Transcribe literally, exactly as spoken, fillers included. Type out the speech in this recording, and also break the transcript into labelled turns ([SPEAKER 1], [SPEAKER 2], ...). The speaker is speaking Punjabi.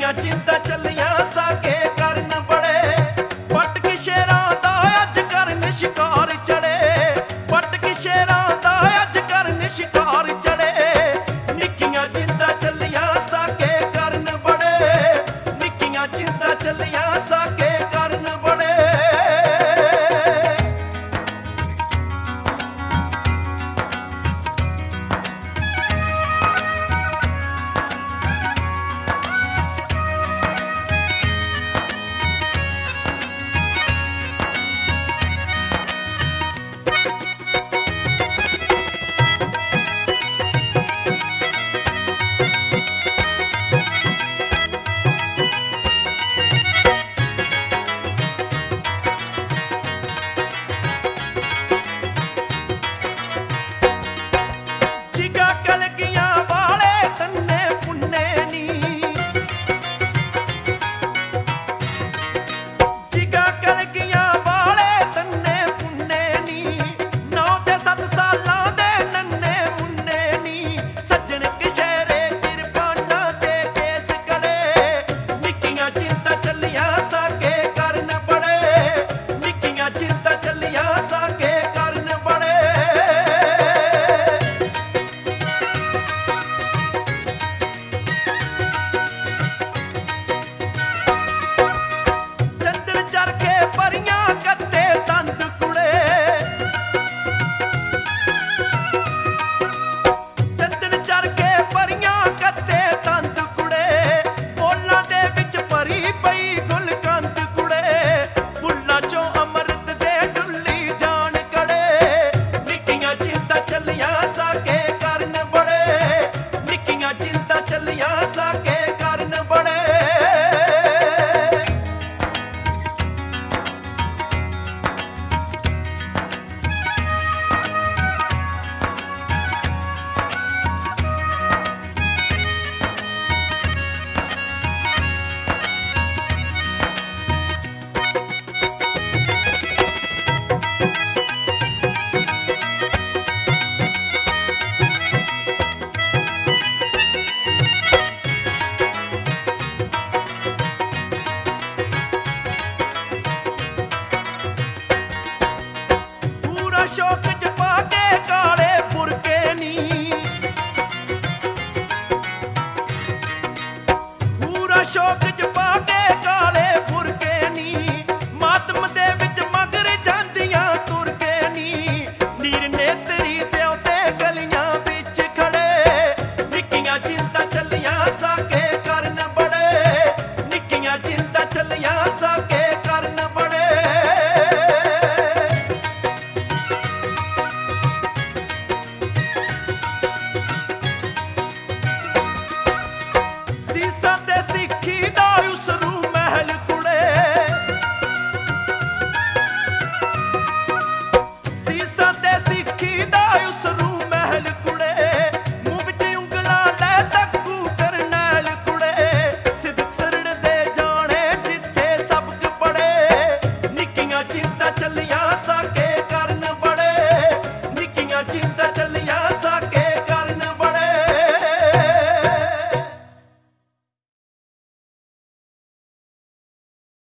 [SPEAKER 1] ਨਿੱਕੀਆਂ ਜਿੰਦਾਂ ਚੱਲੀਆਂ ਸਾਕੇ ਕਰਨ ਬੜੇ ਪੱਟ ਕੇ ਸ਼ੇਰਾਂ ਦਾ ਅੱਜ ਕਰਨ ਸ਼ਿਕਾਰ ਚੜੇ ਪੱਟ ਕੇ ਸ਼ੇਰਾਂ ਦਾ ਅੱਜ ਕਰਨ ਸ਼ਿਕਾਰ ਚੜੇ ਨਿੱਕੀਆਂ ਜਿੰਦਾਂ ਚੱਲੀਆਂ ਸਾਕੇ ਕਰਨ ਬੜੇ ਨਿੱਕੀਆਂ ਜਿੰਦਾਂ ਚੱਲੀਆਂ ਸਾਕੇ ਕਰਨ ਬੜੇ ਸ਼ੌਕ ਚ ਪਾ ਕੇ ਕਾਲੇ ਬੁਰਕੇ ਨੀ ਪੂਰਾ ਸ਼ੌਕ ਚ